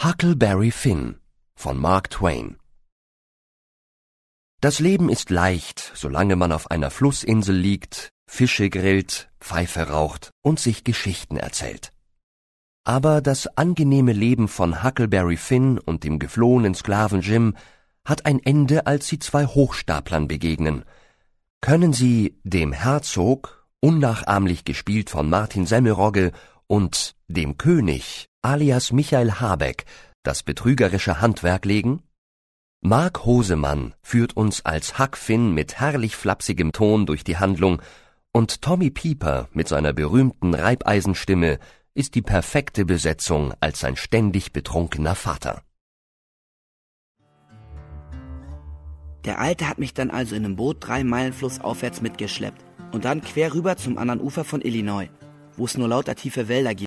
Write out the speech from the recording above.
Huckleberry Finn von Mark Twain. Das Leben ist leicht, solange man auf einer Flussinsel liegt, Fische grillt, Pfeife raucht und sich Geschichten erzählt. Aber das angenehme Leben von Huckleberry Finn und dem geflohenen Sklaven Jim hat ein Ende, als sie zwei Hochstaplern begegnen. Können sie dem Herzog, unnachahmlich gespielt von Martin Semmelrogge, und dem König, alias Michael Habeck, das betrügerische Handwerk legen? Mark Hosemann führt uns als Huck Finn mit herrlich flapsigem Ton durch die Handlung, und Tommy Pieper mit seiner berühmten Reibeisenstimme ist die perfekte Besetzung als sein ständig betrunkener Vater. Der Alte hat mich dann also in einem Boot 3 Meilen flussaufwärts mitgeschleppt und dann quer rüber zum anderen Ufer von Illinois, wo es nur lauter tiefe Wälder gibt.